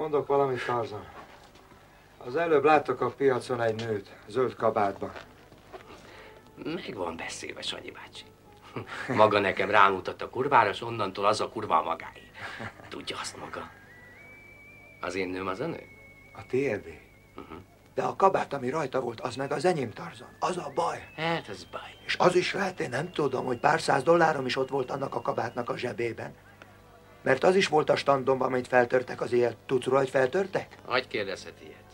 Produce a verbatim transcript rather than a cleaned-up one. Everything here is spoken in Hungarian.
Mondok valamit, Tarzan. Az előbb láttak a piacon egy nőt, zöld kabátban. Meg van beszélve, Sanyi bácsi. Maga nekem rámutat a kurvára, és onnantól az a kurva magáé. Tudja azt maga. Az én nőm az a nő? A tiédé. Uh-huh. De a kabát, ami rajta volt, az meg az enyém, Tarzan. Az a baj. Hát, az baj. És az is lehet, én nem tudom, hogy pár száz dollárom is ott volt annak a kabátnak a zsebében. Mert az is volt a standomban, amit feltörtek az ilyet. Tudsz róla, hogy feltörtek? Hogy kérdezhet ilyet?